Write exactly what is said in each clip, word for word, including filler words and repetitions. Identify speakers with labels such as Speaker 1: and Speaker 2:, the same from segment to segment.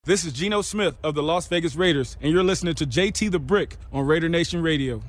Speaker 1: This is Geno Smith of the Las Vegas Raiders, and you're listening to J T the Brick on Raider Nation Radio.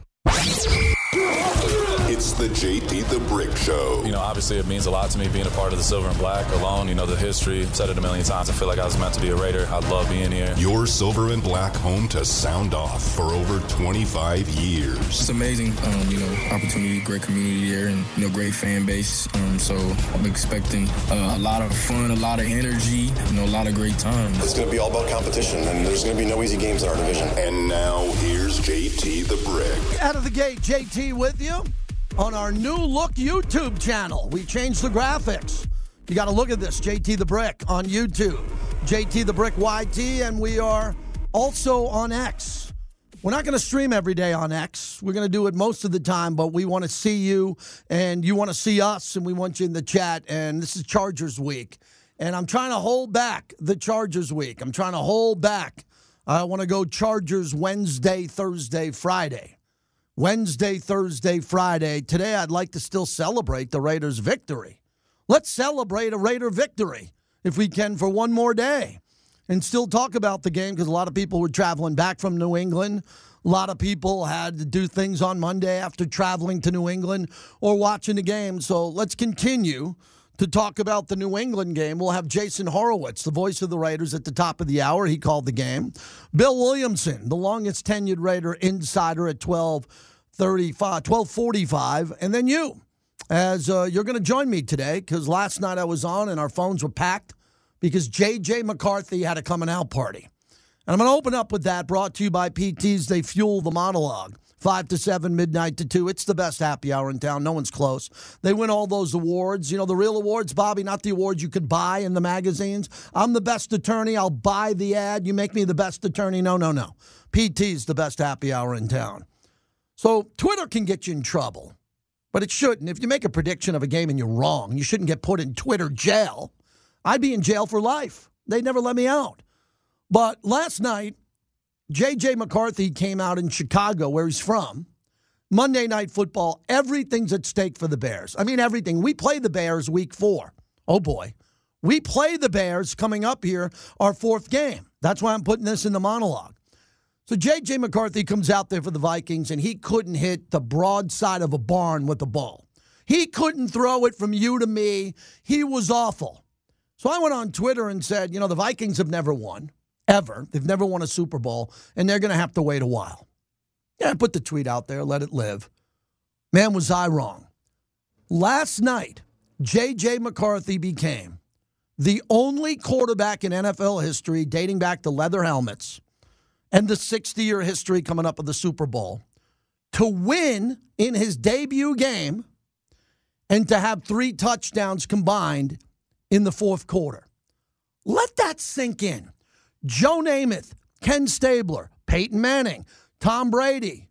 Speaker 2: It's the J T the Brick Show.
Speaker 3: You know, obviously it means a lot to me being a part of the Silver and Black alone. You know, the history. I've said it a million times. I feel like I was meant to be a Raider. I love being here.
Speaker 2: Your Silver and Black home to sound off for over twenty-five years.
Speaker 4: It's amazing. Um, you know, opportunity, great community here, and, you know, great fan base. Um, so I'm expecting uh, a lot of fun, a lot of energy, you know, a lot of great times.
Speaker 5: It's going to be all about competition, and there's going to be no easy games in our division.
Speaker 2: And now here's J T the Brick.
Speaker 6: Out of the gate, J T with you. On our new look YouTube channel, we changed the graphics. You got to look at this, J T the Brick on YouTube, J T the Brick Y T, and we are also on X. We're not going to stream every day on X. We're going to do it most of the time, but we want to see you, and you want to see us, and we want you in the chat, and this is Chargers week. And I'm trying to hold back the Chargers week. I'm trying to hold back. I want to go Chargers Wednesday, Thursday, Friday. Wednesday, Thursday, Friday. Today, I'd like to still celebrate the Raiders' victory. Let's celebrate a Raider victory, if we can, for one more day. And still talk about the game, because a lot of people were traveling back from New England. A lot of people had to do things on Monday after traveling to New England or watching the game. So let's continue to talk about the New England game. We'll have Jason Horowitz, the voice of the Raiders, at the top of the hour. He called the game. Bill Williamson, the longest tenured Raider insider, at twelve thirty-five, twelve forty-five. And then you, as uh, you're going to join me today, because last night I was on and our phones were packed because J J McCarthy had a coming out party. And I'm going to open up with that, brought to you by P Ts. They fuel the monologue. five to seven, midnight to two. It's the best happy hour in town. No one's close. They win all those awards. You know, the real awards, Bobby, not the awards you could buy in the magazines. I'm the best attorney. I'll buy the ad. You make me the best attorney. No, no, no. P T's the best happy hour in town. So Twitter can get you in trouble, but it shouldn't. If you make a prediction of a game and you're wrong, you shouldn't get put in Twitter jail. I'd be in jail for life. They'd never let me out. But last night, J J McCarthy came out in Chicago, where he's from. Monday Night Football, everything's at stake for the Bears. I mean, everything. We play the Bears week four. Oh, boy. We play the Bears coming up here, our fourth game. That's why I'm putting this in the monologue. So J J McCarthy comes out there for the Vikings, and he couldn't hit the broadside of a barn with the ball. He couldn't throw it from you to me. He was awful. So I went on Twitter and said, you know, the Vikings have never won. Ever. They've never won a Super Bowl, and they're going to have to wait a while. Yeah, I put the tweet out there, let it live. Man, was I wrong. Last night, J J McCarthy became the only quarterback in N F L history, dating back to leather helmets and the sixty-year history coming up of the Super Bowl, to win in his debut game and to have three touchdowns combined in the fourth quarter. Let that sink in. Joe Namath, Ken Stabler, Peyton Manning, Tom Brady.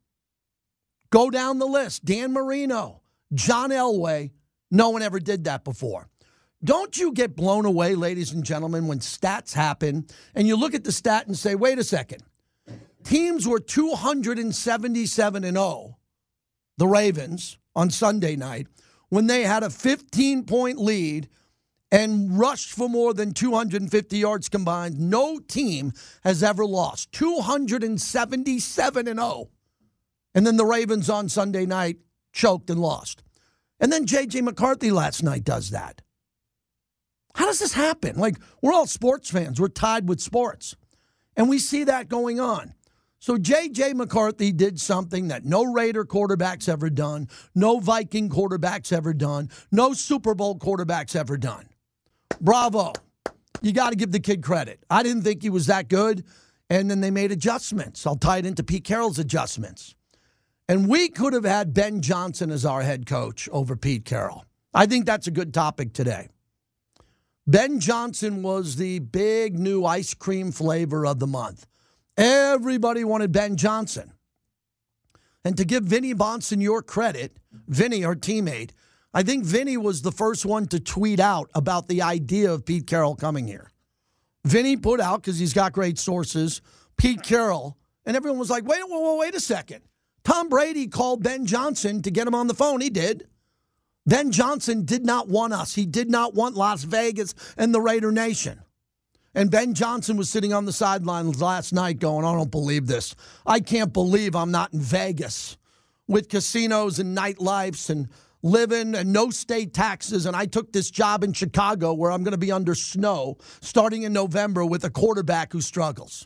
Speaker 6: Go down the list. Dan Marino, John Elway. No one ever did that before. Don't you get blown away, ladies and gentlemen, when stats happen and you look at the stat and say, wait a second. Teams were two seventy-seven and oh, the Ravens, on Sunday night, when they had a fifteen-point lead and rushed for more than two hundred fifty yards combined. No team has ever lost. two seventy-seven and oh. And then the Ravens on Sunday night choked and lost. And then J J McCarthy last night does that. How does this happen? Like, we're all sports fans. We're tied with sports. And we see that going on. So J J McCarthy did something that no Raider quarterback's ever done, no Viking quarterback's ever done, no Super Bowl quarterback's ever done. Bravo. You got to give the kid credit. I didn't think he was that good, and then they made adjustments. I'll tie it into Pete Carroll's adjustments. And we could have had Ben Johnson as our head coach over Pete Carroll. I think that's a good topic today. Ben Johnson was the big new ice cream flavor of the month. Everybody wanted Ben Johnson. And to give Vinny Bonsignore credit, Vinny, our teammate, I think Vinny was the first one to tweet out about the idea of Pete Carroll coming here. Vinny put out, because he's got great sources, Pete Carroll, and everyone was like, wait, wait, wait a second. Tom Brady called Ben Johnson to get him on the phone. He did. Ben Johnson did not want us. He did not want Las Vegas and the Raider Nation. And Ben Johnson was sitting on the sidelines last night going, I don't believe this. I can't believe I'm not in Vegas with casinos and nightlifes and living and no state taxes. And I took this job in Chicago where I'm going to be under snow starting in November with a quarterback who struggles.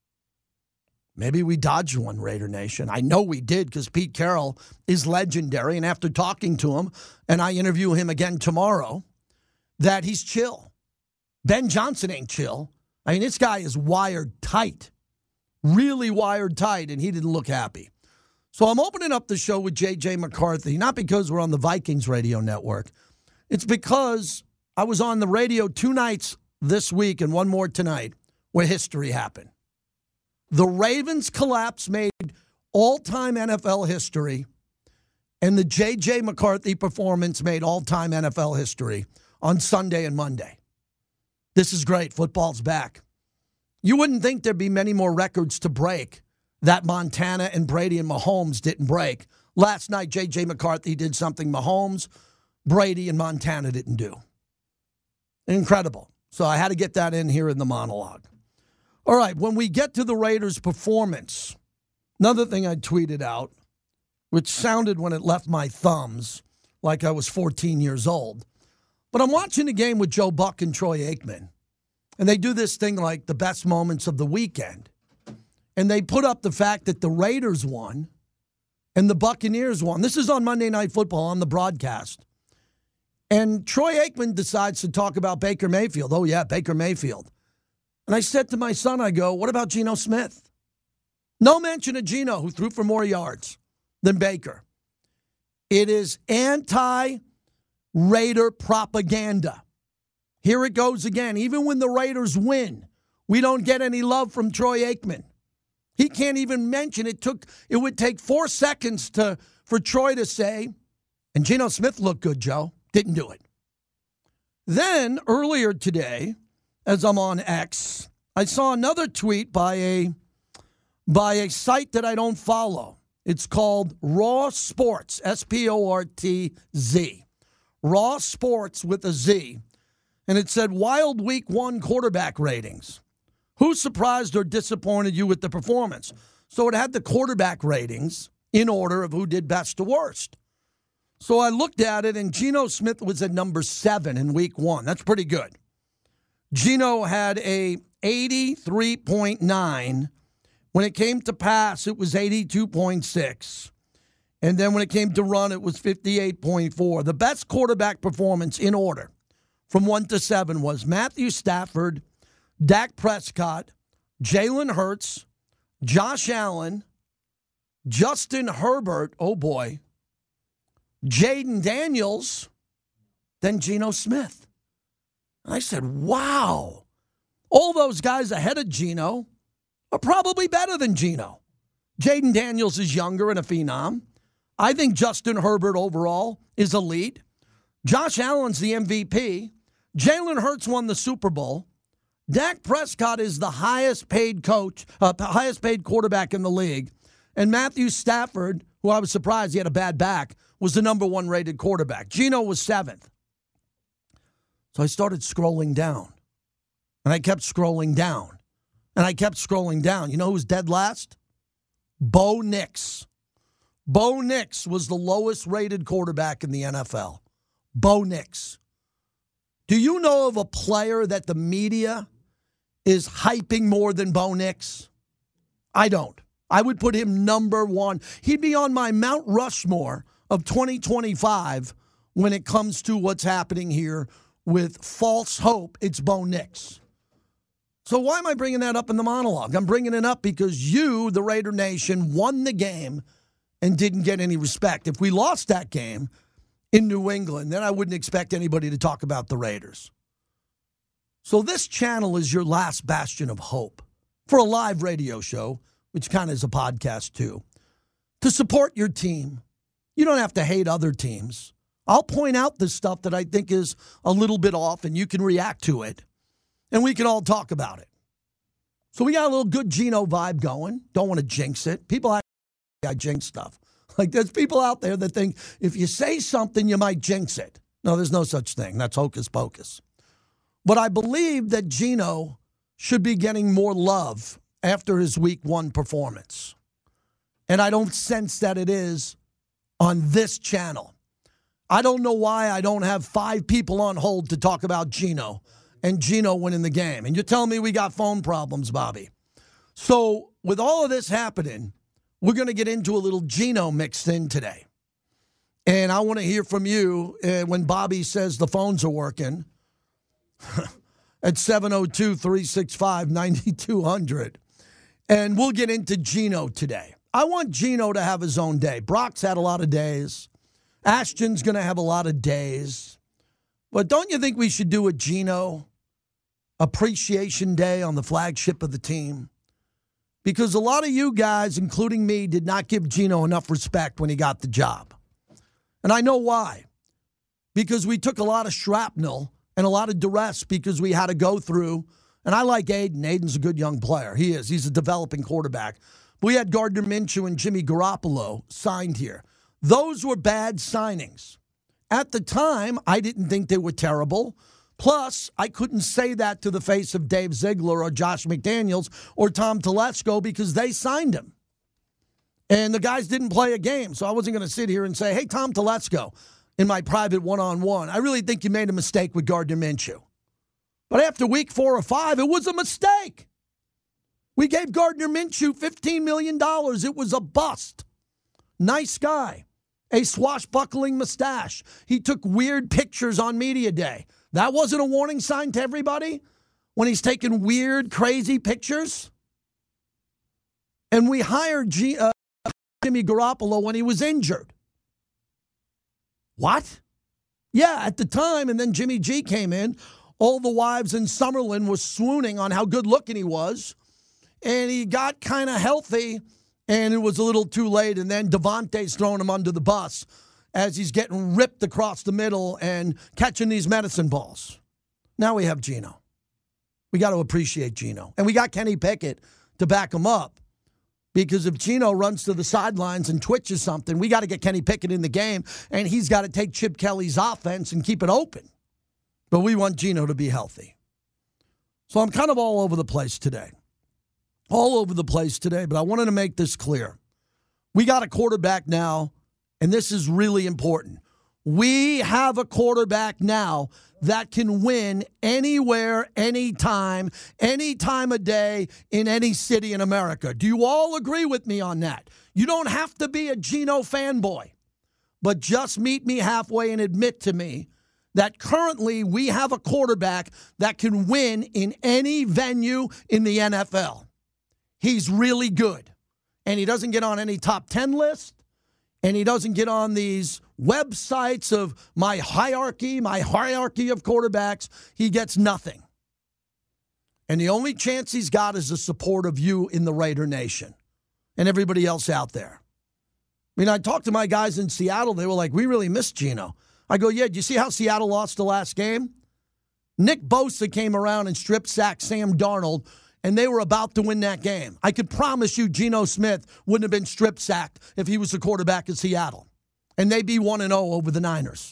Speaker 6: Maybe we dodged one, Raider Nation. I know we did because Pete Carroll is legendary. And after talking to him, and I interview him again tomorrow, that he's chill. Ben Johnson ain't chill. I mean, this guy is wired tight, really wired tight, and he didn't look happy. So I'm opening up the show with J J McCarthy, not because we're on the Vikings radio network. It's because I was on the radio two nights this week and one more tonight where history happened. The Ravens collapse made all-time N F L history, and the J J McCarthy performance made all-time N F L history on Sunday and Monday. This is great. Football's back. You wouldn't think there'd be many more records to break that Montana and Brady and Mahomes didn't break. Last night, J J McCarthy did something Mahomes, Brady, and Montana didn't do. Incredible. So I had to get that in here in the monologue. All right, when we get to the Raiders' performance, another thing I tweeted out, which sounded when it left my thumbs like I was fourteen years old. But I'm watching the game with Joe Buck and Troy Aikman, and they do this thing like the best moments of the weekend. And they put up the fact that the Raiders won and the Buccaneers won. This is on Monday Night Football on the broadcast. And Troy Aikman decides to talk about Baker Mayfield. Oh, yeah, Baker Mayfield. And I said to my son, I go, what about Geno Smith? No mention of Geno, who threw for more yards than Baker. It is anti- Raider propaganda. Here it goes again. Even when the Raiders win, we don't get any love from Troy Aikman. He can't even mention it. Took it would take four seconds to for Troy to say, and Geno Smith looked good, Joe. Didn't do it. Then earlier today, as I'm on X, I saw another tweet by a by a site that I don't follow. It's called Raw Sports, S P O R T Z. Raw Sports with a Z, and it said wild week one quarterback ratings. Who surprised or disappointed you with the performance? So it had the quarterback ratings in order of who did best to worst. So I looked at it, and Geno Smith was at number seven in week one. That's pretty good. Geno had a eighty-three point nine. When it came to pass, it was eighty-two point six. And then when it came to run, it was fifty-eight point four. The best quarterback performance in order from one to seven was Matthew Stafford, Dak Prescott, Jalen Hurts, Josh Allen, Justin Herbert, oh boy, Jaden Daniels, then Geno Smith. And I said, wow, all those guys ahead of Geno are probably better than Geno. Jaden Daniels is younger and a phenom. I think Justin Herbert overall is elite. Josh Allen's the M V P. Jalen Hurts won the Super Bowl. Dak Prescott is the highest paid coach, uh, highest paid quarterback in the league. And Matthew Stafford, who I was surprised he had a bad back, was the number one rated quarterback. Geno was seventh. So I started scrolling down. And I kept scrolling down. And I kept scrolling down. You know who's dead last? Bo Nix. Bo Nix was the lowest rated quarterback in the N F L. Bo Nix. Do you know of a player that the media is hyping more than Bo Nix? I don't. I would put him number one. He'd be on my Mount Rushmore of twenty twenty-five when it comes to what's happening here with false hope. It's Bo Nix. So why am I bringing that up in the monologue? I'm bringing it up because you, the Raider Nation, won the game and didn't get any respect. If we lost that game in New England, then I wouldn't expect anybody to talk about the Raiders. So this channel is your last bastion of hope for a live radio show, which kind of is a podcast too, to support your team. You don't have to hate other teams. I'll point out the stuff that I think is a little bit off, and you can react to it, and we can all talk about it. So we got a little good Geno vibe going. Don't want to jinx it. People act I jinx stuff. Like there's people out there that think if you say something, you might jinx it. No, there's no such thing. That's hocus pocus. But I believe that Geno should be getting more love after his week one performance. And I don't sense that it is on this channel. I don't know why I don't have five people on hold to talk about Geno and Geno winning the game. And you're telling me we got phone problems, Bobby. So with all of this happening, we're going to get into a little Geno mixed in today. And I want to hear from you uh, when Bobby says the phones are working at seven oh two, three six five, nine two hundred. And we'll get into Geno today. I want Geno to have his own day. Brock's had a lot of days. Ashton's going to have a lot of days. But don't you think we should do a Geno appreciation day on the flagship of the team? Because a lot of you guys, including me, did not give Geno enough respect when he got the job. And I know why. Because we took a lot of shrapnel and a lot of duress because we had to go through. And I like Aiden. Aiden's a good young player. He is. He's a developing quarterback. We had Gardner Minshew and Jimmy Garoppolo signed here. Those were bad signings. At the time, I didn't think they were terrible. Plus, I couldn't say that to the face of Dave Ziegler or Josh McDaniels or Tom Telesco because they signed him. And the guys didn't play a game, so I wasn't going to sit here and say, hey, Tom Telesco, in my private one-on-one, I really think you made a mistake with Gardner Minshew. But after week four or five, it was a mistake. We gave Gardner Minshew fifteen million dollars. It was a bust. Nice guy. A swashbuckling mustache. He took weird pictures on media day. That wasn't a warning sign to everybody when he's taking weird, crazy pictures? And we hired G, uh, Jimmy Garoppolo when he was injured. What? Yeah, at the time, and then Jimmy G came in. All the wives in Summerlin were swooning on how good-looking he was. And he got kind of healthy, and it was a little too late. And then Devontae's throwing him under the bus as he's getting ripped across the middle and catching these medicine balls. Now we have Geno. We got to appreciate Geno. And we got Kenny Pickett to back him up. Because if Geno runs to the sidelines and twitches something, we got to get Kenny Pickett in the game, and he's got to take Chip Kelly's offense and keep it open. But we want Geno to be healthy. So I'm kind of all over the place today. All over the place today, but I wanted to make this clear. We got a quarterback now, and this is really important. We have a quarterback now that can win anywhere, anytime, any time of day in any city in America. Do you all agree with me on that? You don't have to be a Geno fanboy, but just meet me halfway and admit to me that currently we have a quarterback that can win in any venue in the N F L. He's really good, and he doesn't get on any top ten list, and he doesn't get on these websites of my hierarchy, my hierarchy of quarterbacks. He gets nothing. And the only chance he's got is the support of you in the Raider Nation and everybody else out there. I mean, I talked to my guys in Seattle. They were like, we really miss Geno. I go, yeah, did you see how Seattle lost the last game? Nick Bosa came around and strip sacked Sam Darnold, and they were about to win that game. I could promise you Geno Smith wouldn't have been strip-sacked if he was the quarterback in Seattle. And they'd be one and oh over the Niners.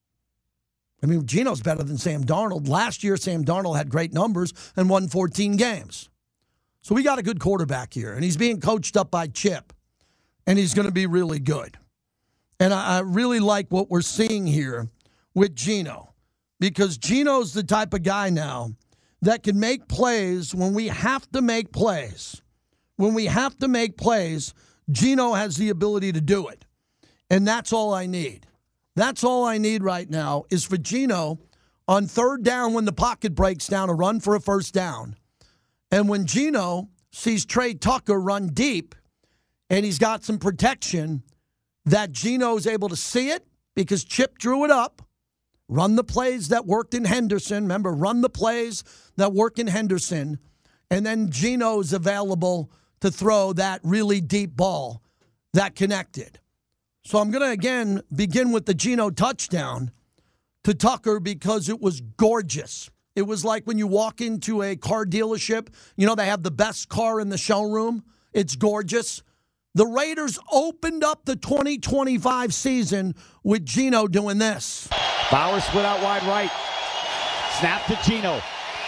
Speaker 6: I mean, Geno's better than Sam Darnold. Last year, Sam Darnold had great numbers and won fourteen games. So we got a good quarterback here, and he's being coached up by Chip, and he's going to be really good. And I, I really like what we're seeing here with Geno, because Geno's the type of guy now that can make plays when we have to make plays. When we have to make plays, Geno has the ability to do it. And that's all I need. That's all I need right now is for Geno on third down when the pocket breaks down to run for a first down. And when Geno sees Trey Tucker run deep and he's got some protection, that Geno's able to see it because Chip drew it up. Run the plays that worked in Henderson. Remember, run the plays that work in Henderson. And then Geno's available to throw that really deep ball that connected. So I'm going to, again, begin with the Geno touchdown to Tucker because it was gorgeous. It was like when you walk into a car dealership. You know, they have the best car in the showroom. It's gorgeous. The Raiders opened up the twenty twenty-five season with Geno doing this.
Speaker 7: Bauer split out wide right. Snap to Geno.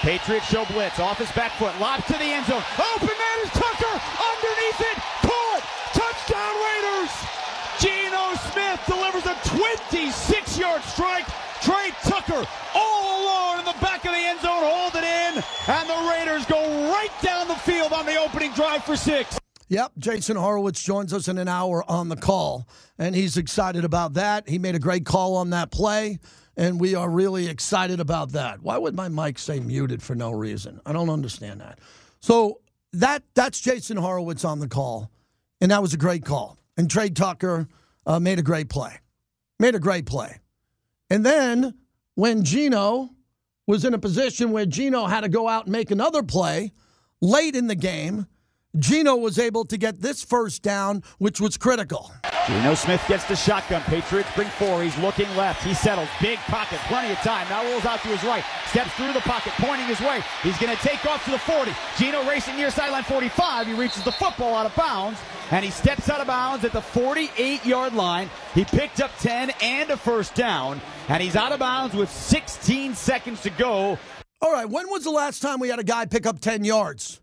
Speaker 7: Patriots show blitz. Off his back foot. Lobs to the end zone. Open man is Tucker. Underneath it. Caught. Touchdown Raiders. Geno Smith delivers a twenty-six-yard strike. Trey Tucker all alone in the back of the end zone. Hold it in. And the Raiders go right down the field on the opening drive for six.
Speaker 6: Yep, Jason Horowitz joins us in an hour on the call, and he's excited about that. He made a great call on that play, and we are really excited about that. Why would my mic say muted for no reason? I don't understand that. So that that's Jason Horowitz on the call, and that was a great call. And Trey Tucker uh, made a great play. Made a great play. And then when Geno was in a position where Geno had to go out and make another play late in the game, Geno was able to get this first down, which was critical.
Speaker 7: Geno Smith gets the shotgun. Patriots bring four. He's looking left. He settles. Big pocket. Plenty of time. Now rolls out to his right. Steps through the pocket, pointing his way. He's going to take off to the forty. Geno racing near sideline forty-five. He reaches the football out of bounds, and he steps out of bounds at the forty-eight-yard line. He picked up ten and a first down, and he's out of bounds with sixteen seconds to go.
Speaker 6: All right, when was the last time we had a guy pick up ten yards?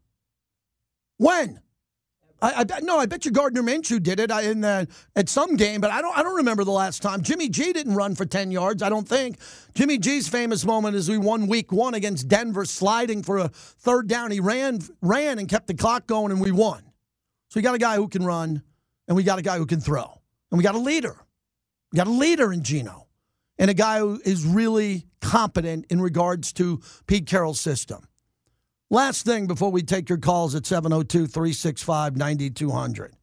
Speaker 6: When? I, I no, I bet you Gardner Minshew did it in the, at some game, but I don't. I don't remember the last time. Jimmy G didn't run for ten yards. I don't think. Jimmy G's famous moment is we won Week One against Denver, sliding for a third down. He ran, ran, and kept the clock going, and we won. So we got a guy who can run, and we got a guy who can throw, and we got a leader. We got a leader in Geno, and a guy who is really competent in regards to Pete Carroll's system. Last thing before we take your calls at seven oh two, three six five, nine two hundred.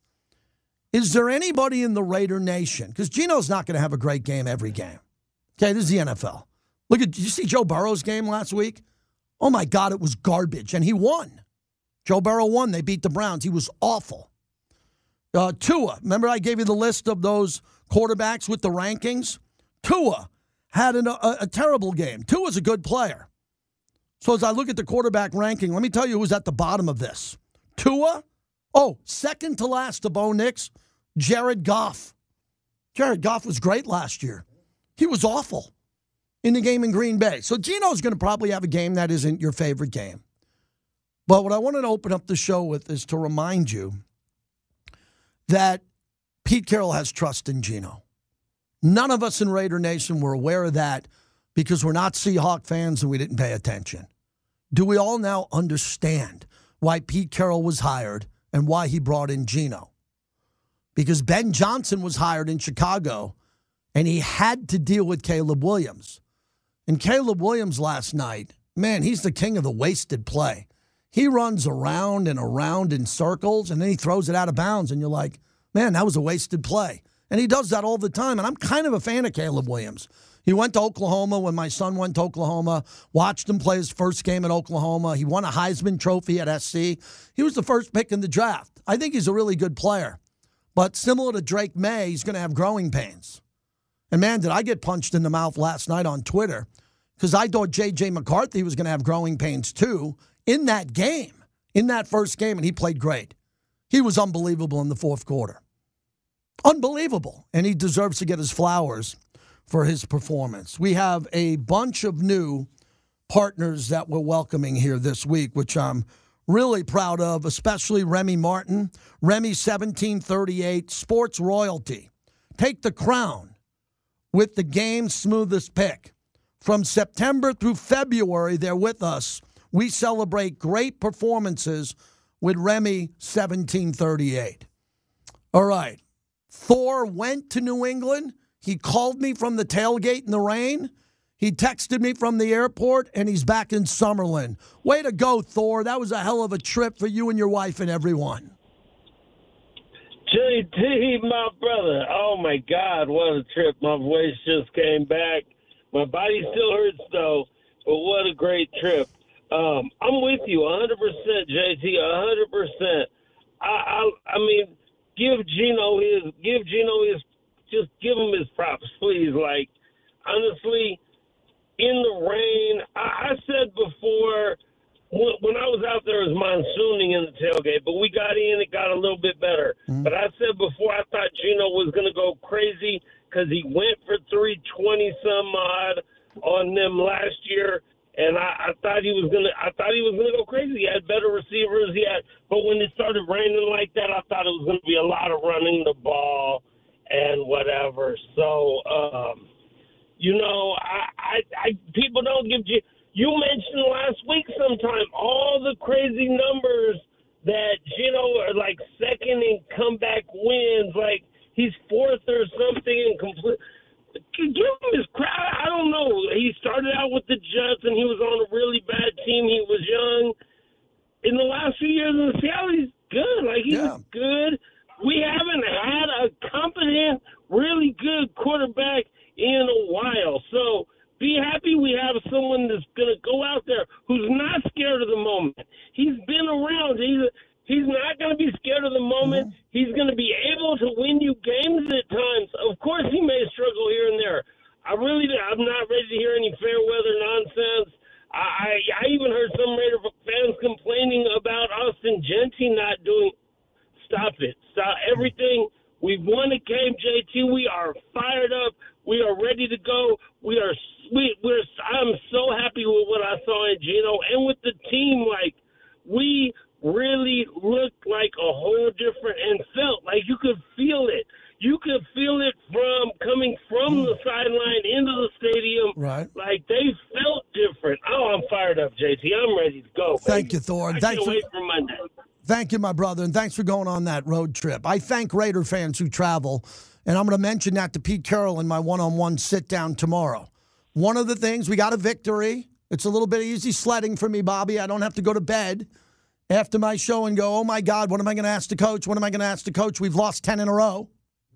Speaker 6: Is there anybody in the Raider Nation? Because Geno's not going to have a great game every game. Okay, this is the N F L. Look at, did you see Joe Burrow's game last week? Oh, my God, it was garbage, and he won. Joe Burrow won. They beat the Browns. He was awful. Uh, Tua, remember I gave you the list of those quarterbacks with the rankings? Tua had an, a, a terrible game. Tua's a good player. So as I look at the quarterback ranking, let me tell you who's at the bottom of this. Tua, oh, second to last to Bo Nix, Jared Goff. Jared Goff was great last year. He was awful in the game in Green Bay. So Geno's going to probably have a game that isn't your favorite game. But what I wanted to open up the show with is to remind you that Pete Carroll has trust in Geno. None of us in Raider Nation were aware of that because we're not Seahawk fans and we didn't pay attention. Do we all now understand why Pete Carroll was hired and why he brought in Geno? Because Ben Johnson was hired in Chicago and he had to deal with Caleb Williams. And Caleb Williams last night, man, he's the king of the wasted play. He runs around and around in circles and then he throws it out of bounds and you're like, man, that was a wasted play. And he does that all the time. And I'm kind of a fan of Caleb Williams. He went to Oklahoma when my son went to Oklahoma, watched him play his first game at Oklahoma. He won a Heisman Trophy at S C. He was the first pick in the draft. I think he's a really good player. But similar to Drake May, he's going to have growing pains. And, man, did I get punched in the mouth last night on Twitter because I thought J J. McCarthy was going to have growing pains, too, in that game, in that first game, and he played great. He was unbelievable in the fourth quarter. Unbelievable. And he deserves to get his flowers for his performance. We have a bunch of new partners that we're welcoming here this week, which I'm really proud of, especially Remy Martin. Remy seventeen thirty-eight, sports royalty. Take the crown with the game's smoothest pick. From September through February, they're with us. We celebrate great performances with Remy seventeen thirty-eight. All right. Thor went to New England. He called me from the tailgate in the rain. He texted me from the airport, and he's back in Summerlin. Way to go, Thor. That was a hell of a trip for you and your wife and everyone.
Speaker 8: J T, my brother. Oh, my God, what a trip. My voice just came back. My body still hurts, though, but what a great trip. Um, I'm with you one hundred percent, J T, one hundred percent. I, I, I mean, give Geno his, give Geno his, just give him his props, please. Like, honestly, in the rain, I, I said before, when, when I was out there, it was monsooning in the tailgate, but we got in, it got a little bit better. Mm-hmm. But I said before, I thought Geno was going to go crazy because he went for three twenty some odd on them last year, And I, I thought he was gonna. I thought he was gonna go crazy. He had better receivers. He had, but when it started raining like that, I thought it was gonna be a lot of running the ball and whatever. So, um, you know, I, I, I people don't give you. You mentioned last week sometime all the crazy numbers that Gino are like second in comeback wins, like he's fourth or something in complete. Give him his crowd. I don't know. He started out with the Jets, and he was on a really bad team. He was young. In the last few years in Seattle, he's good. Like, he's yeah. good. We haven't had a competent, really good quarterback in a while. So be happy we have someone that's going to go out there who's not scared of the moment. He's been around. He's He's not going to be scared of the moment. Mm-hmm. He's going to be able to win you games at times. Of course, he may struggle here and there. I really, I'm not ready to hear any fair weather nonsense. I, I, I even heard some Raider fans complaining about Austin Gentry not doing. Stop it. Stop everything. We've won a game, J T. We are fired up. We are ready to go. We are. We, we're. I'm so happy with what I saw in Gino and with the team. Like we. really looked like a whole different and felt like you could feel it. You could feel it from coming from the sideline into the stadium.
Speaker 6: Right.
Speaker 8: Like they felt different. Oh, I'm fired up, J T. I'm ready to go.
Speaker 6: Thank
Speaker 8: baby.
Speaker 6: you, Thor.
Speaker 8: I
Speaker 6: Thanks
Speaker 8: can't
Speaker 6: for,
Speaker 8: wait for Monday.
Speaker 6: Thank you, my brother, and thanks for going on that road trip. I thank Raider fans who travel, and I'm going to mention that to Pete Carroll in my one-on-one sit-down tomorrow. One of the things, we got a victory. It's a little bit easy sledding for me, Bobby. I don't have to go to bed after my show and go, oh, my God, what am I going to ask the coach? What am I going to ask the coach? We've lost ten in a row.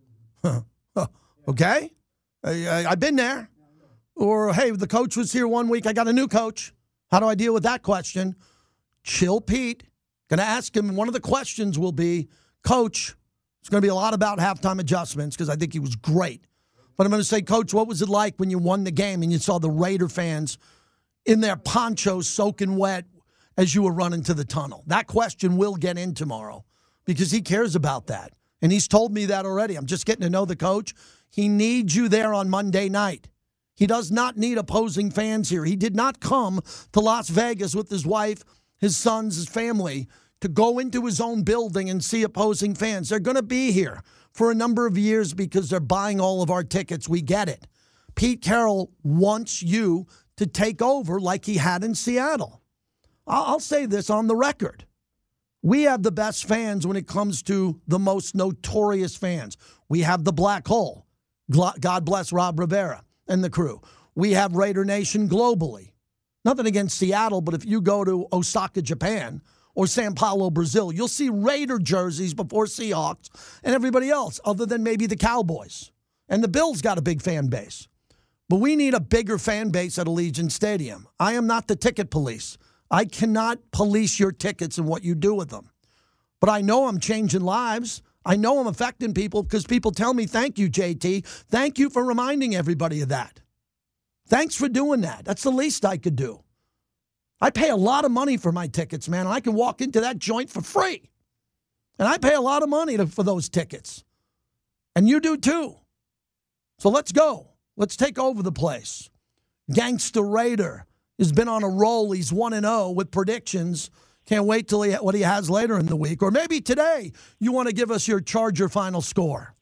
Speaker 6: Okay? I, I, I've been there. Or, hey, the coach was here one week. I got a new coach. How do I deal with that question? Chill, Pete. Going to ask him. One of the questions will be, Coach, it's going to be a lot about halftime adjustments because I think he was great. But I'm going to say, Coach, what was it like when you won the game and you saw the Raider fans in their ponchos soaking wet as you were running to the tunnel? That question will get in tomorrow because he cares about that. And he's told me that already. I'm just getting to know the coach. He needs you there on Monday night. He does not need opposing fans here. He did not come to Las Vegas with his wife, his sons, his family to go into his own building and see opposing fans. They're going to be here for a number of years because they're buying all of our tickets. We get it. Pete Carroll wants you to take over like he had in Seattle. I'll say this on the record. We have the best fans when it comes to the most notorious fans. We have the Black Hole. God bless Rob Rivera and the crew. We have Raider Nation globally. Nothing against Seattle, but if you go to Osaka, Japan, or Sao Paulo, Brazil, you'll see Raider jerseys before Seahawks and everybody else, other than maybe the Cowboys. And the Bills got a big fan base. But we need a bigger fan base at Allegiant Stadium. I am not the ticket police. I cannot police your tickets and what you do with them. But I know I'm changing lives. I know I'm affecting people because people tell me, thank you, J T. Thank you for reminding everybody of that. Thanks for doing that. That's the least I could do. I pay a lot of money for my tickets, man, and I can walk into that joint for free. And I pay a lot of money to, for those tickets. And you do too. So let's go. Let's take over the place. Gangsta Raider has been on a roll. He's one and oh with predictions. Can't wait till he, what he has later in the week. Or maybe today you want to give us your Charger final score.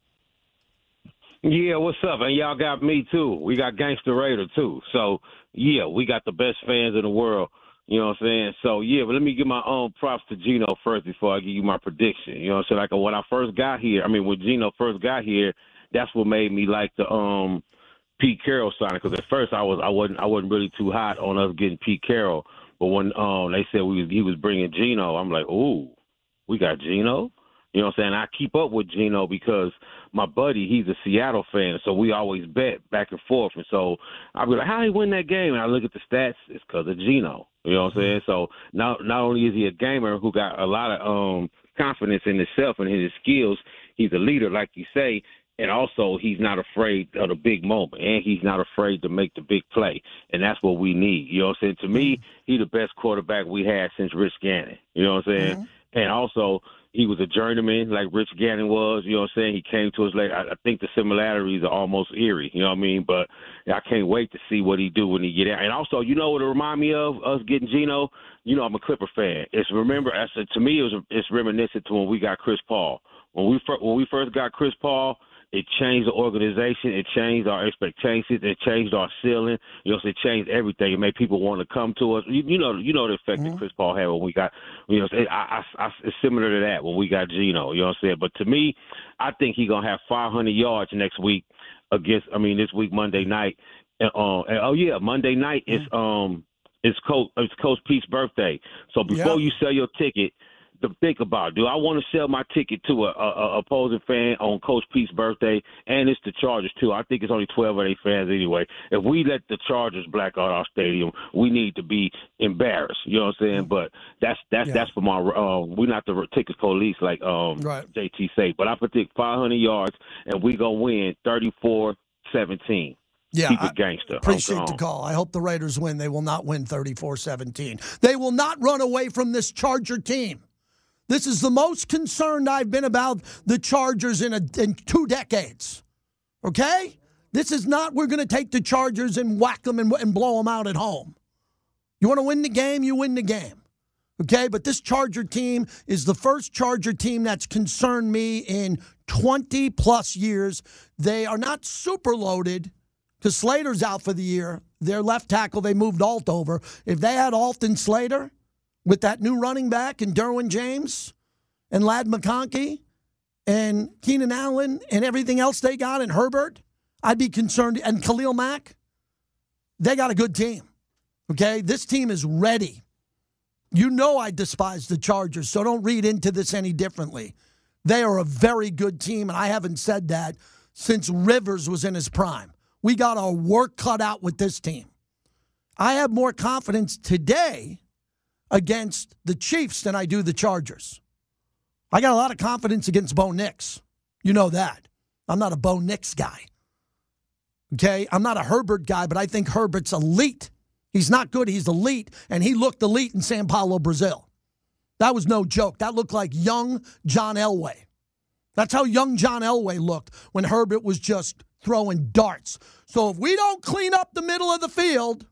Speaker 9: Yeah, what's up? And y'all got me, too. We got Gangsta Raider, too. So, yeah, we got the best fans in the world. You know what I'm saying? So, yeah, but let me give my own props to Gino first before I give you my prediction. You know what I'm saying? Like, when I first got here, I mean, when Gino first got here, that's what made me like the um, Pete Carroll signing. Because at first I was I wasn't I wasn't really too hot on us getting Pete Carroll. But when um, they said we was, he was bringing Gino, I'm like, ooh, we got Gino? You know what I'm saying? I keep up with Gino because my buddy, he's a Seattle fan, so we always bet back and forth. And so I'll be like, how he win that game? And I look at the stats, it's because of Gino. You know what I'm saying? So not not only is he a gamer who got a lot of um, confidence in himself and in his skills, he's a leader, like you say, and also he's not afraid of the big moment, and he's not afraid to make the big play, and that's what we need. You know what I'm saying? To me, he's the best quarterback we had since Rich Gannon. You know what I'm saying? Mm-hmm. And also, he was a journeyman like Rich Gannon was. You know what I'm saying? He came to us late. I, I think the similarities are almost eerie. You know what I mean? But I can't wait to see what he do when he get out. And also, you know what it remind me of, us getting Geno? You know, I'm a Clipper fan. It's remember, I said, to me, it was it's reminiscent to when we got Chris Paul. When we fir- when we first got Chris Paul, it changed the organization. It changed our expectations. It changed our ceiling. You know, it changed everything. It made people want to come to us. You, you know, you know the effect mm-hmm. that Chris Paul had when we got. You know, it, I, I, I, it's similar to that when we got Geno. You know what I'm saying? But to me, I think he's gonna have five hundred yards next week against. I mean, this week Monday night. And, uh, and, oh yeah, Monday night mm-hmm. is um it's Coach it's Coach Pete's birthday. So before yeah. you sell your ticket, to think about, do I want to sell my ticket to a, a, a opposing fan on Coach Pete's birthday? And it's the Chargers, too. I think it's only twelve of their fans anyway. If we let the Chargers black out our stadium, we need to be embarrassed. You know what I'm saying? But that's that's yeah. that's for my um, – we're not the ticket police like um, right. J T say. But I predict five hundred yards, and we going to win thirty-four seventeen.
Speaker 6: Yeah,
Speaker 9: Keep it gangster.
Speaker 6: Appreciate the call. I hope the Raiders win. They will not win thirty-four seventeen. They will not run away from this Charger team. This is the most concerned I've been about the Chargers in a, in two decades. Okay? This is not we're going to take the Chargers and whack them and, and blow them out at home. You want to win the game, you win the game. Okay? But this Charger team is the first Charger team that's concerned me in twenty-plus years. They are not super loaded because Slater's out for the year. Their left tackle, they moved Alt over. If they had Alt and Slater with that new running back and Derwin James and Ladd McConkey and Keenan Allen and everything else they got and Herbert, I'd be concerned. And Khalil Mack, they got a good team. Okay? This team is ready. You know I despise the Chargers, so don't read into this any differently. They are a very good team, and I haven't said that since Rivers was in his prime. We got our work cut out with this team. I have more confidence today against the Chiefs than I do the Chargers. I got a lot of confidence against Bo Nix. You know that. I'm not a Bo Nix guy. Okay? I'm not a Herbert guy, but I think Herbert's elite. He's not good. He's elite, and he looked elite in Sao Paulo, Brazil. That was no joke. That looked like young John Elway. That's how young John Elway looked when Herbert was just throwing darts. So if we don't clean up the middle of the field,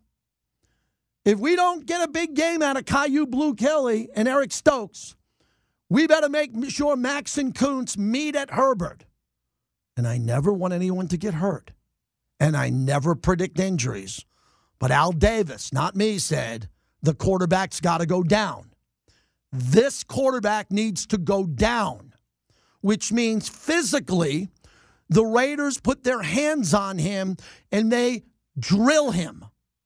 Speaker 6: if we don't get a big game out of Caillou Blue Kelly and Eric Stokes, we better make sure Max and Kuntz meet at Herbert. And I never want anyone to get hurt. And I never predict injuries. But Al Davis, not me, said the quarterback's got to go down. This quarterback needs to go down, which means physically the Raiders put their hands on him and they drill him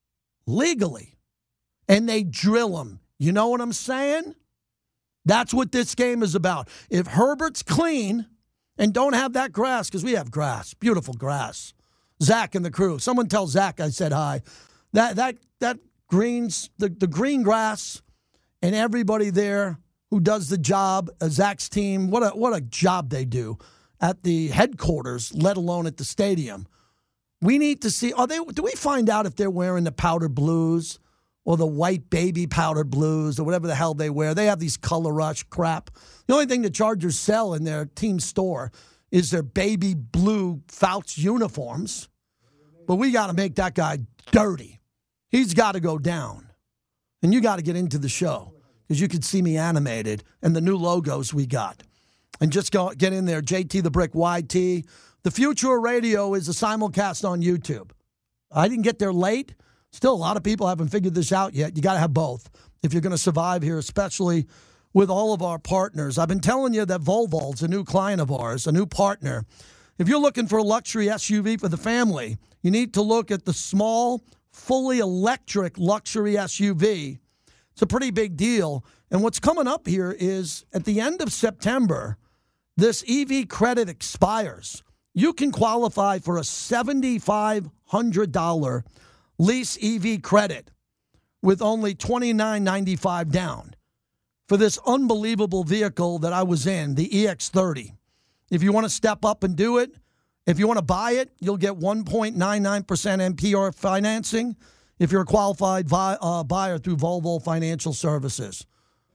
Speaker 6: legally. And they drill him. You know what I'm saying? That's what this game is about. If Herbert's clean and don't have that grass, because we have grass, beautiful grass. Zach and the crew. Someone tell Zach I said hi. That that that greens, the, the green grass and everybody there who does the job, uh, Zach's team, what a what a job they do at the headquarters, let alone at the stadium. We need to see, are they do we find out if they're wearing the powder blues or the white baby powder blues or whatever the hell they wear? They have these color rush crap. The only thing the Chargers sell in their team store is their baby blue Fouts uniforms. But we got to make that guy dirty. He's got to go down. And you got to get into the show because you could see me animated and the new logos we got. And just go get in there, J T the Brick Y T. The future of radio is a simulcast on YouTube. I didn't get there late. Still, a lot of people haven't figured this out yet. You got to have both if you're going to survive here, especially with all of our partners. I've been telling you that Volvo's a new client of ours, a new partner. If you're looking for a luxury S U V for the family, you need to look at the small, fully electric luxury S U V. It's a pretty big deal. And what's coming up here is at the end of September, this E V credit expires. You can qualify for a seven thousand five hundred dollars lease E V credit with only twenty-nine ninety-five down for this unbelievable vehicle that I was in, the E X thirty. If you want to step up and do it, if you want to buy it, you'll get one point nine nine percent M P R financing if you're a qualified vi- uh, buyer through Volvo Financial Services.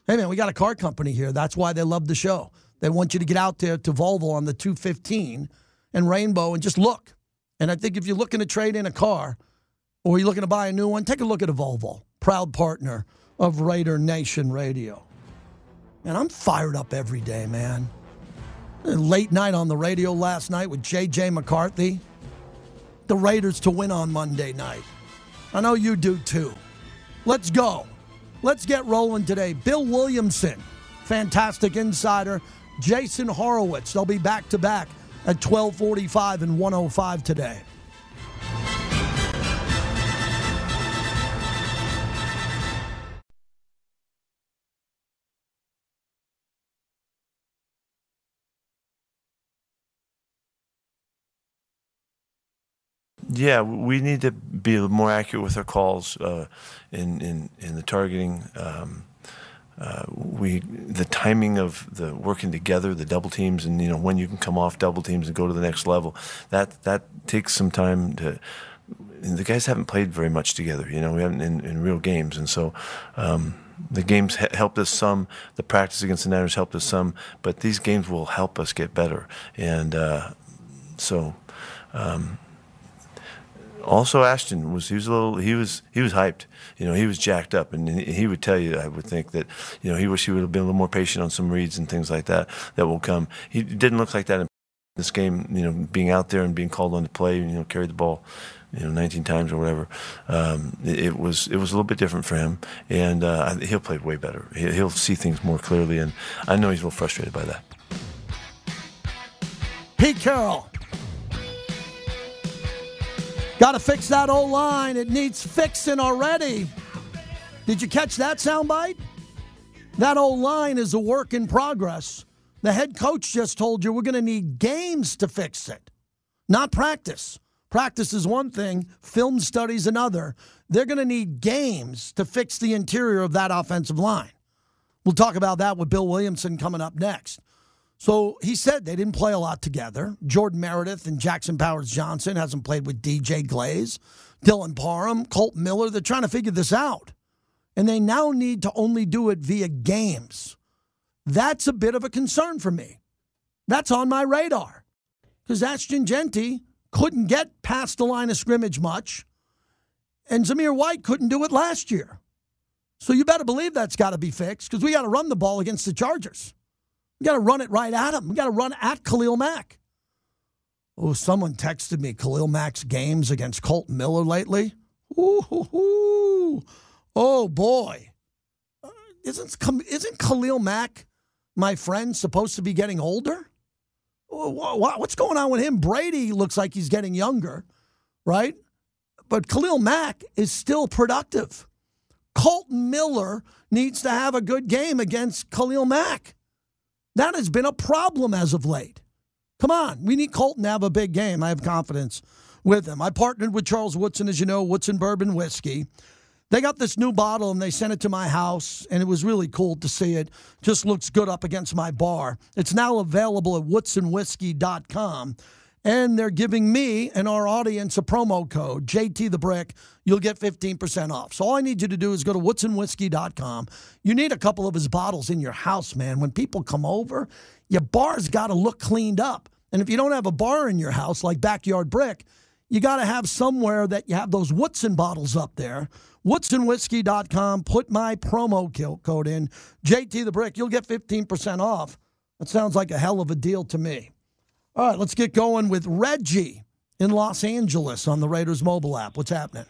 Speaker 6: Hey, man, we got a car company here. That's why they love the show. They want you to get out there to Volvo on the two fifteen and Rainbow and just look. And I think if you're looking to trade in a car or you're looking to buy a new one, take a look at a Volvo, proud partner of Raider Nation Radio. And I'm fired up every day, man. Late night on the radio last night with J J McCarthy. The Raiders to win on Monday night. I know you do too. Let's go. Let's get rolling today. Bill Williamson, fantastic insider. Jason Horowitz, they'll be back-to-back at twelve forty-five and one oh five today.
Speaker 10: Yeah, we need to be more accurate with our calls uh, in, in in the targeting. Um, uh, we the timing of the working together, the double teams, and you know when you can come off double teams and go to the next level. That that takes some time to. And the guys haven't played very much together. You know, we haven't in, in real games, and so. Um, The games ha- helped us some. The practice against the Niners helped us some. But these games will help us get better. And uh, so, um, also Ashton was he was a little he was he was hyped. You know, he was jacked up, and he would tell you. I would think that you know he wish he would have been a little more patient on some reads and things like that that will come. He didn't look like that in this game. You know, being out there and being called on to play. You know, carried the ball. You know, nineteen times or whatever. Um, it, it was it was a little bit different for him, and uh, he'll play way better. He, he'll see things more clearly, and I know he's a little frustrated by that.
Speaker 6: Pete Carroll. Got to fix that O-line. It needs fixing already. Did you catch that soundbite? That O-line is a work in progress. The head coach just told you we're going to need games to fix it, not practice. Practice is one thing, film studies another. They're going to need games to fix the interior of that offensive line. We'll talk about that with Bill Williamson coming up next. So he said they didn't play a lot together. Jordan Meredith and Jackson Powers-Johnson hasn't played with D J Glaze, Dylan Parham, Colt Miller. They're trying to figure this out. And they now need to only do it via games. That's a bit of a concern for me. That's on my radar. Because Ashton Jeanty couldn't get past the line of scrimmage much, and Zamir White couldn't do it last year. So you better believe that's got to be fixed because we got to run the ball against the Chargers. We got to run it right at them. We got to run at Khalil Mack. Oh, someone texted me Khalil Mack's games against Colt Miller lately. Ooh, hoo, hoo. Oh boy, uh, isn't isn't Khalil Mack, my friend, supposed to be getting older? What's going on with him? Brady looks like he's getting younger, right? But Khalil Mack is still productive. Colton Miller needs to have a good game against Khalil Mack. That has been a problem as of late. Come on, we need Colton to have a big game. I have confidence with him. I partnered with Charles Woodson, as you know, Woodson Bourbon Whiskey. They got this new bottle, and they sent it to my house, and it was really cool to see it. Just looks good up against my bar. It's now available at woodson whiskey dot com, and they're giving me and our audience a promo code, J T the Brick. You'll get fifteen percent off. So all I need you to do is go to woodson whiskey dot com. You need a couple of his bottles in your house, man. When people come over, your bar's got to look cleaned up. And if you don't have a bar in your house like Backyard Brick, you got to have somewhere that you have those Woodson bottles up there. woodson whiskey dot com. Put my promo code in, J T the Brick. You'll get fifteen percent off. That sounds like a hell of a deal to me. All right, let's get going with Reggie in Los Angeles on the Raiders mobile app. What's happening?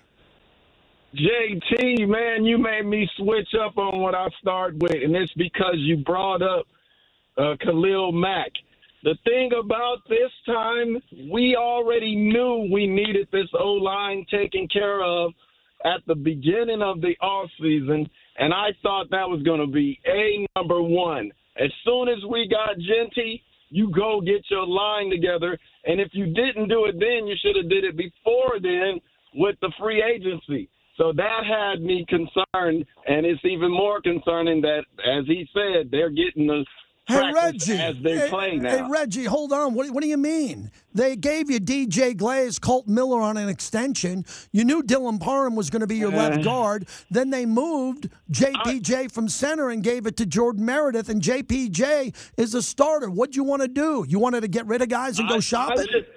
Speaker 11: J T, man, you made me switch up on what I start with, and it's because you brought up uh, Khalil Mack. The thing about this time, we already knew we needed this O-line taken care of at the beginning of the offseason, and I thought that was going to be A, number one. As soon as we got Jeanty, you go get your line together, and if you didn't do it then, you should have did it before then with the free agency. So that had me concerned, and it's even more concerning that, as he said, they're getting the
Speaker 6: Hey, Reggie.
Speaker 11: as they
Speaker 6: hey,
Speaker 11: play now.
Speaker 6: Hey, Reggie, hold on. What, what do you mean? They gave you D J Glaze, Colt Miller on an extension. You knew Dylan Parham was going to be your
Speaker 11: Uh,
Speaker 6: left guard. Then they moved J P J from center and gave it to Jordan Meredith, and J P J is a starter. What'd you want to do? You wanted to get rid of guys and go
Speaker 11: I,
Speaker 6: shopping?
Speaker 11: I just,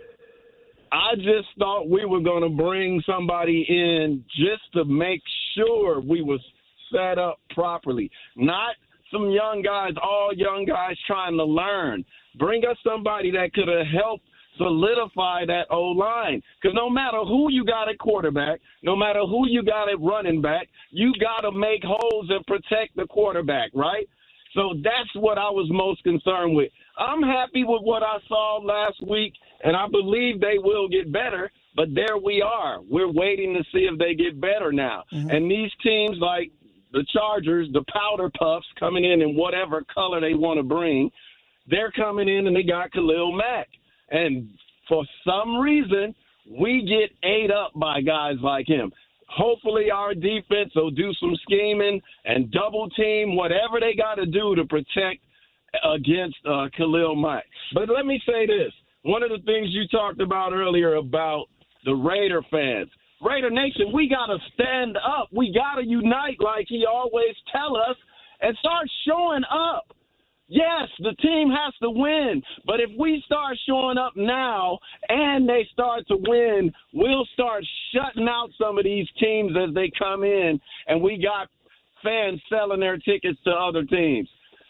Speaker 11: I just thought we were going to bring somebody in just to make sure we was set up properly. Not some young guys, all young guys trying to learn. Bring us somebody that could have helped solidify that O-line. Because no matter who you got at quarterback, no matter who you got at running back, you got to make holes and protect the quarterback, right? So that's what I was most concerned with. I'm happy with what I saw last week, and I believe they will get better, but there we are. We're waiting to see if they get better now. Mm-hmm. And these teams like the Chargers, the Powder Puffs coming in in whatever color they want to bring, they're coming in and they got Khalil Mack. And for some reason, we get ate up by guys like him. Hopefully our defense will do some scheming and double team, whatever they got to do to protect against uh, Khalil Mack. But let me say this. One of the things you talked about earlier about the Raider fans. Raider Nation, we got to stand up. We got to unite like he always tell us and start showing up. Yes, the team has to win, but if we start showing up now and they start to win, we'll start shutting out some of these teams as they come in, and we got fans selling their tickets to other teams.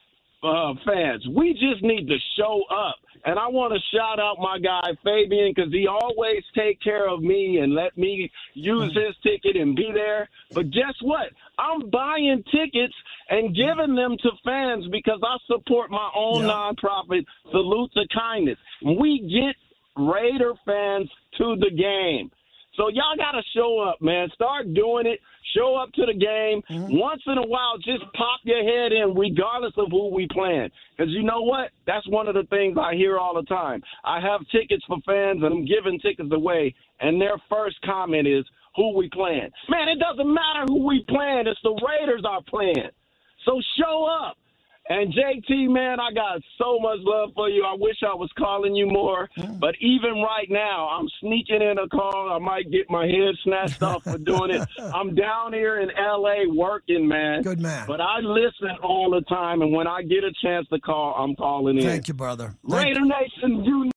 Speaker 11: Uh, fans, we just need to show up. And I want to shout out my guy, Fabian, because he always take care of me and let me use his ticket and be there. But guess what? I'm buying tickets and giving them to fans because I support my own yep. nonprofit, Salute to Kindness. We get Raider fans to the game. So y'all got to show up, man. Start doing it. Show up to the game. Mm-hmm. Once in a while, just pop your head in regardless of who we playing. Because you know what? That's one of the things I hear all the time. I have tickets for fans, and I'm giving tickets away, and their first comment is, who we playing? Man, it doesn't matter who we playing. It's the Raiders are playing. So show up. And, J T, man, I got so much love for you. I wish I was calling you more. But even right now, I'm sneaking in a call. I might get my head snatched off for doing it. I'm down here in L A working, man.
Speaker 6: Good man.
Speaker 11: But I listen all the time, and when I get a chance to call, I'm calling in.
Speaker 6: Thank you, brother. Thank
Speaker 11: Raider Nation, you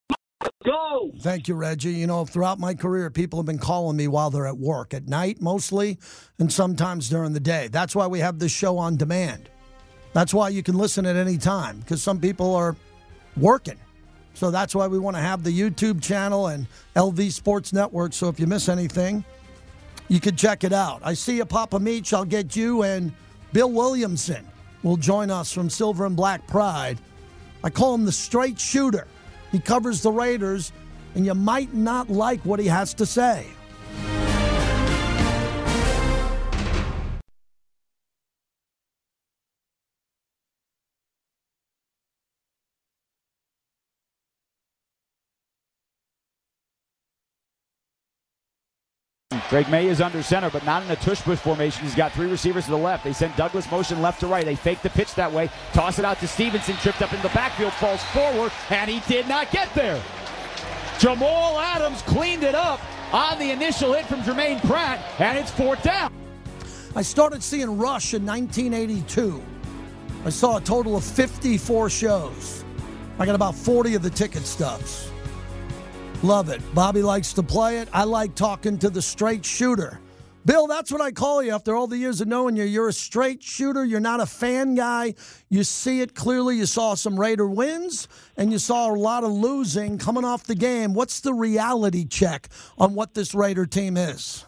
Speaker 11: go.
Speaker 6: Thank you, Reggie. You know, throughout my career, people have been calling me while they're at work, at night mostly, and sometimes during the day. That's why we have this show on demand. That's why you can listen at any time, because some people are working. So that's why we want to have the YouTube channel and L V Sports Network. So if you miss anything, you can check it out. I see you, Papa Meach. I'll get you, and Bill Williamson will join us from Silver and Black Pride. I call him the straight shooter. He covers the Raiders, and you might not like what he has to say.
Speaker 7: Drake May is under center, but not in a tush-push formation. He's got three receivers to the left. They send Douglas motion left to right. They fake the pitch that way. Toss it out to Stevenson. Tripped up in the backfield. Falls forward, and he did not get there. Jamal Adams cleaned it up on the initial hit from Jermaine Pratt, and it's fourth down.
Speaker 6: I started seeing Rush in nineteen eighty-two. I saw a total of fifty-four shows. I got about forty of the ticket stubs. Love it. Bobby likes to play it. I like talking to the straight shooter. Bill, that's what I call you after all the years of knowing you. You're a straight shooter. You're not a fan guy. You see it clearly. You saw some Raider wins, and you saw a lot of losing coming off the game. What's the reality check on what this Raider team is?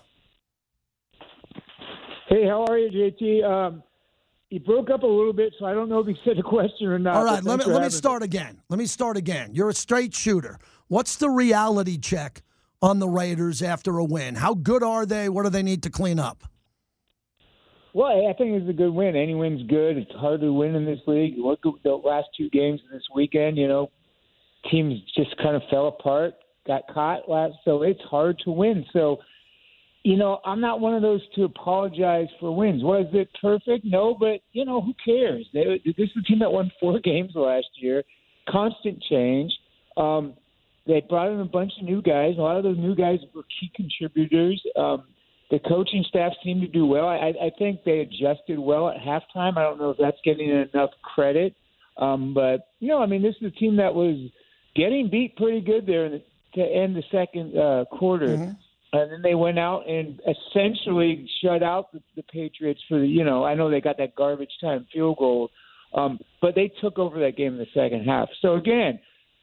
Speaker 12: Hey, how are you, J T? Um, you broke up a little bit, so I don't know if you said a question or not.
Speaker 6: All right, let me let me start again. Let me start again. You're a straight shooter. What's the reality check on the Raiders after a win? How good are they? What do they need to clean up?
Speaker 12: Well, I think it's a good win. Any win's good. It's hard to win in this league. Look at the last two games this weekend. You know, teams just kind of fell apart, got caught last, so it's hard to win. So you know, I'm not one of those to apologize for wins. Was it perfect? No, but, you know, who cares? They, this is a team that won four games last year, constant change. Um, they brought in a bunch of new guys. A lot of those new guys were key contributors. Um, the coaching staff seemed to do well. I, I think they adjusted well at halftime. I don't know if that's getting enough credit. Um, but, you know, I mean, this is a team that was getting beat pretty good there in the, to end the second uh, quarter. Mm-hmm. And then they went out and essentially shut out the, the Patriots for the, you know, I know they got that garbage time field goal, um, but they took over that game in the second half. So, again,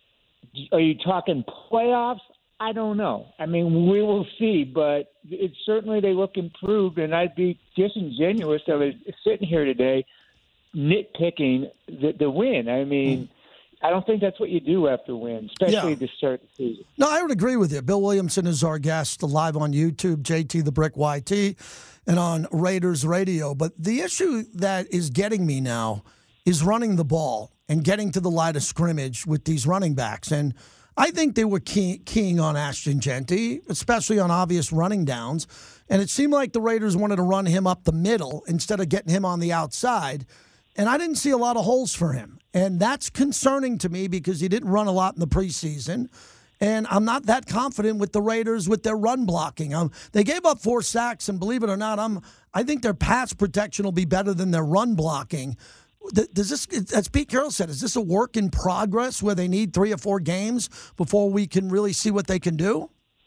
Speaker 12: are you talking playoffs? I don't know. I mean, we will see, but it's certainly they look improved, and I'd be disingenuous that I was sitting here today nitpicking the, the win. I mean, I don't think that's what you do after win, especially yeah. to start the season.
Speaker 6: No, I would agree with you. Bill Williamson is our guest live on YouTube, J T the Brick Y T, and on Raiders Radio. But the issue that is getting me now is running the ball and getting to the line of scrimmage with these running backs. And I think they were key, keying on Ashton Jeanty, especially on obvious running downs. And it seemed like the Raiders wanted to run him up the middle instead of getting him on the outside. And I didn't see a lot of holes for him. And that's concerning to me because he didn't run a lot in the preseason. And I'm not that confident with the Raiders with their run blocking. Um, they gave up four sacks, and believe it or not, I'm, I think their pass protection will be better than their run blocking. Does this, as Pete Carroll said, is this a work in progress where they need three or four games before we can really see what they can do?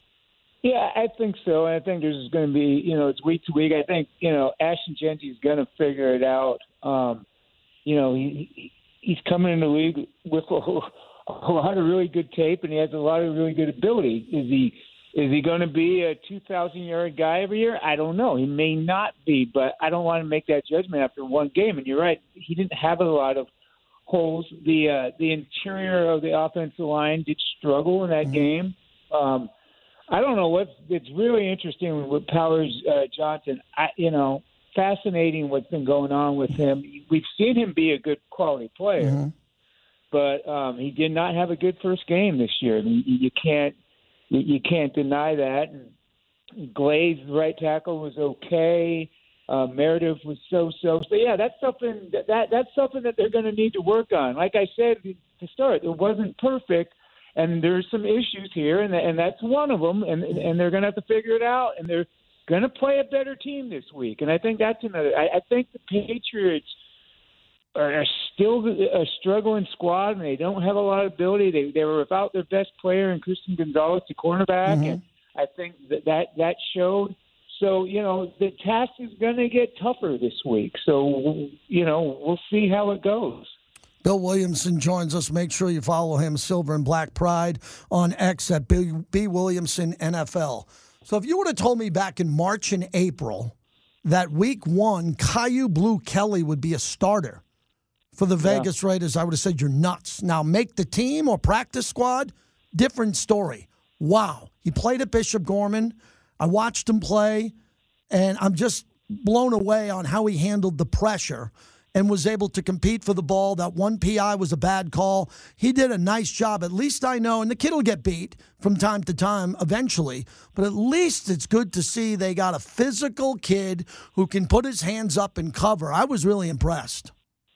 Speaker 12: Yeah, I think so. I think there's going to be, you know, it's week to week. I think, you know, Ashton Jeanty is going to figure it out. Um, you know, he, he's coming in the league with a, a lot of really good tape, and he has a lot of really good ability. Is he is he going to be a two thousand yard guy every year? I don't know. He may not be, but I don't want to make that judgment after one game. And you're right, he didn't have a lot of holes. The uh, the interior of the offensive line did struggle in that mm-hmm. game. Um, I don't know what it's really interesting with Powers uh, Johnson. I, you know, fascinating what's been going on with him. We've seen him be a good quality player, mm-hmm. but um, he did not have a good first game this year. You, you can't you, you can't deny that. And Glaze, the right tackle, was okay. Uh, Meredith was so-so. So yeah, that's something that, that that's something that they're going to need to work on. Like I said to start, it wasn't perfect. And there's some issues here, and and that's one of them, and and they're going to have to figure it out, and they're going to play a better team this week. And I think that's another – I think the Patriots are, are still a struggling squad, and they don't have a lot of ability. They they were without their best player in Christian Gonzalez, the cornerback, mm-hmm. and I think that, that that showed. So, you know, the task is going to get tougher this week. So, you know, we'll see how it goes.
Speaker 6: Bill Williamson joins us. Make sure you follow him, Silver and Black Pride, on X at B, B. Williamson N F L. So if you would have told me back in March and April that week one, Caillou Blue Kelly would be a starter for the yeah. Vegas Raiders, I would have said you're nuts. Now, make the team or practice squad, different story. Wow. He played at Bishop Gorman. I watched him play, and I'm just blown away on how he handled the pressure and was able to compete for the ball. That one P I was a bad call. He did a nice job. At least I know, and the kid will get beat from time to time eventually, but at least it's good to see they got a physical kid who can put his hands up and cover. I was really impressed.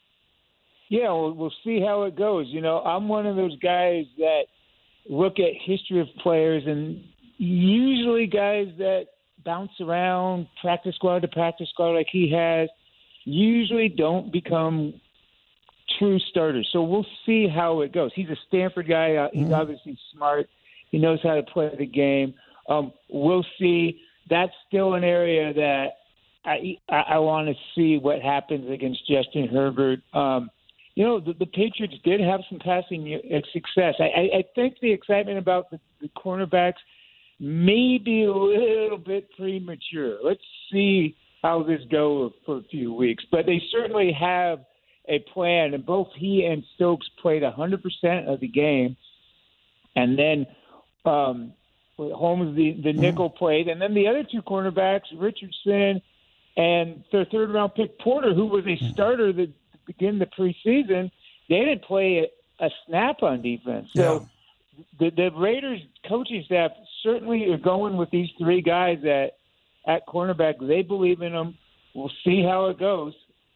Speaker 12: Yeah, well, we'll see how it goes. You know, I'm one of those guys that look at history of players, and usually guys that bounce around practice squad to practice squad like he has, usually don't become true starters. So we'll see how it goes. He's a Stanford guy. Uh, he's mm-hmm. obviously smart. He knows how to play the game. Um, we'll see. That's still an area that I I, I want to see what happens against Justin Herbert. Um, you know, the, the Patriots did have some passing success. I, I, I think the excitement about the, the cornerbacks may be a little bit premature. Let's see how this goes for a few weeks. But they certainly have a plan, and both he and Stokes played one hundred percent of the game. And then um, Holmes, the, the nickel, played. And then the other two cornerbacks, Richardson and their third-round pick Porter, who was a starter that begin the preseason, they didn't play a, a snap on defense. So yeah. the, the Raiders coaching staff certainly are going with these three guys that at cornerback. They believe in him. We'll see how it goes.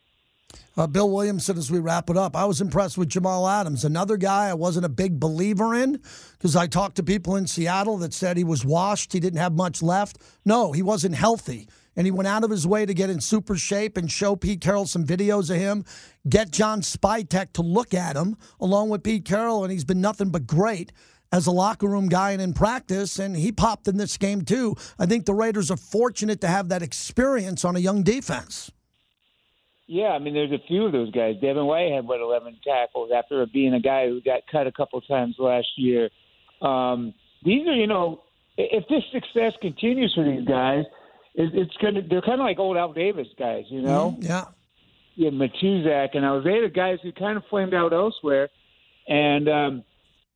Speaker 6: Uh, Bill Williamson, as we wrap it up, I was impressed with Jamal Adams. Another guy I wasn't a big believer in because I talked to people in Seattle that said he was washed, he didn't have much left. No, he wasn't healthy. And he went out of his way to get in super shape and show Pete Carroll some videos of him, get John Spytek to look at him along with Pete Carroll, and he's been nothing but great as a locker room guy and in practice, and he popped in this game too. I think the Raiders are fortunate to have that experience on a young defense.
Speaker 12: Yeah, I mean, there's a few of those guys. Devin White had, what, eleven tackles after being a guy who got cut a couple times last year. Um, these are, you know, if this success continues for these guys, it, it's gonna. They're kind of like old Al Davis guys, you know?
Speaker 6: Mm, yeah.
Speaker 12: Yeah, Matuzak and Alzada, guys who kind of flamed out elsewhere and, um,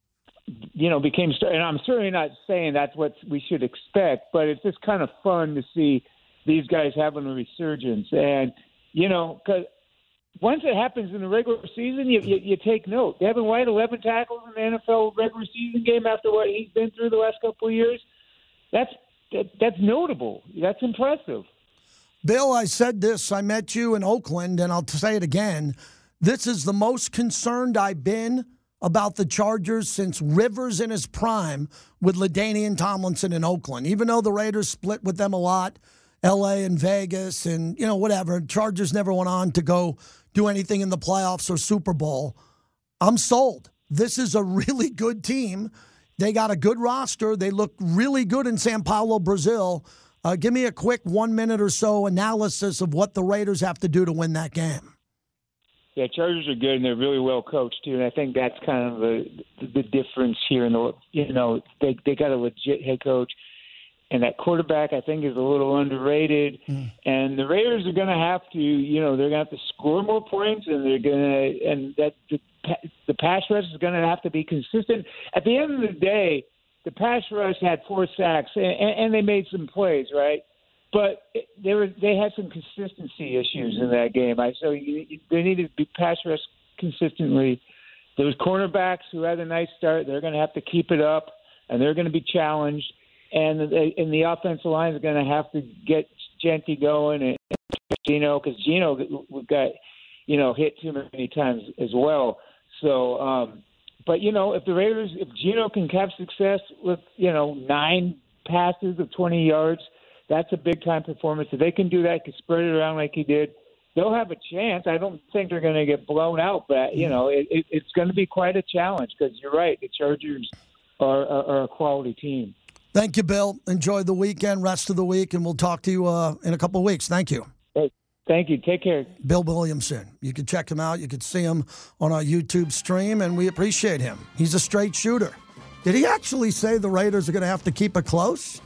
Speaker 12: you know, became – and I'm certainly not saying that's what we should expect, but it's just kind of fun to see these guys having a resurgence. And, you know, because once it happens in the regular season, you, you, you take note. Devin White, eleven tackles in the N F L regular season game after what he's been through the last couple of years. That's that, that's notable. That's impressive.
Speaker 6: Bill, I said this. I met you in Oakland, and I'll say it again. This is the most concerned I've been about the Chargers since Rivers in his prime with LaDainian Tomlinson in Oakland. Even though the Raiders split with them a lot, L A and Vegas and, you know, whatever. Chargers never went on to go do anything in the playoffs or Super Bowl. I'm sold. This is a really good team. They got a good roster. They look really good in Sao Paulo, Brazil. Uh, give me a quick one minute or so analysis of what the Raiders have to do to win that game.
Speaker 12: Yeah, Chargers are good and they're really well coached too, and I think that's kind of the the difference here. In the you know they they got a legit head coach, and that quarterback I think is a little underrated. Mm. And the Raiders are going to have to you know they're going to have to score more points, and they're going to and that the the pass rush is going to have to be consistent. At the end of the day, the pass rush had four sacks and, and they made some plays, right? But they were they had some consistency issues in that game. I so you, you, they needed to be pass rush consistently. Those cornerbacks who had a nice start, they're going to have to keep it up, and they're going to be challenged. And the, and the offensive line is going to have to get Genty going and, and Gino because Gino got you know hit too many times as well. So, um, but you know if the Raiders, if Gino can have success with you know nine passes of twenty yards. That's a big-time performance. If they can do that, can spread it around like he did, they'll have a chance. I don't think they're going to get blown out, but, you know, it, it, it's going to be quite a challenge because you're right. The Chargers are, are, are a quality team.
Speaker 6: Thank you, Bill. Enjoy the weekend, rest of the week, and we'll talk to you uh, in a couple of weeks. Thank you.
Speaker 12: Hey, thank you. Take care.
Speaker 6: Bill Williamson. You can check him out. You can see him on our YouTube stream, and we appreciate him. He's a straight shooter. Did he actually say the Raiders are going to have to keep it close?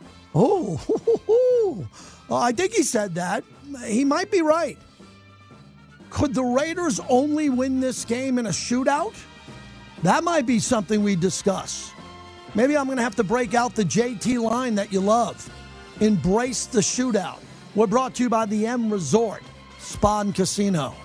Speaker 6: Oh, oh, I think he said that. He might be right. Could the Raiders only win this game in a shootout? That might be something we discuss. Maybe I'm going to have to break out the J T line that you love. Embrace the shootout. We're brought to you by the M Resort Spa and Casino.